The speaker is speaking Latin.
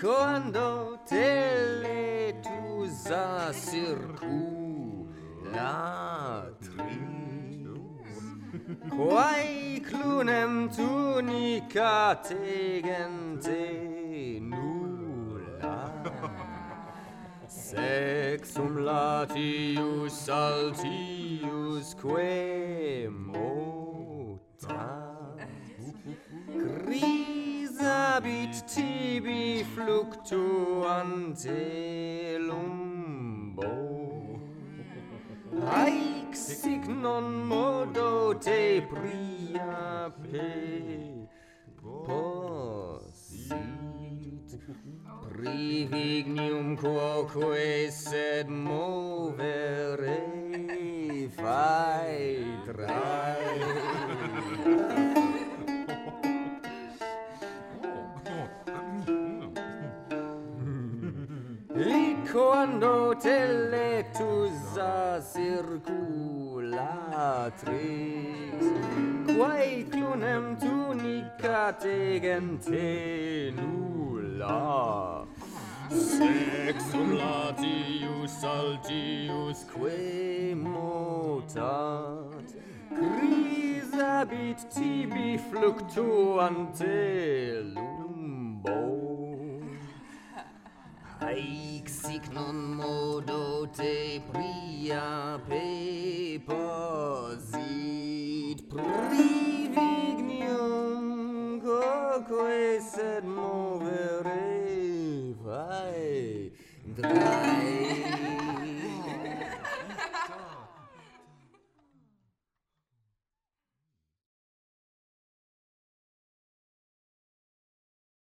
quando teletus a circulatrix, quae clunem tunica tegente nulla, sexum latius altius que motat, grisabit tibi fluctuante lumbo, haec sic non modo te priape posit, privignium quoque sed movere faetrae. Quando teletus a circulatrix, quae clunem tunica tegente nulla, sexum latius altius que motat, grisabit tibi fluctuante lumbo, haec sic non modo te priape posit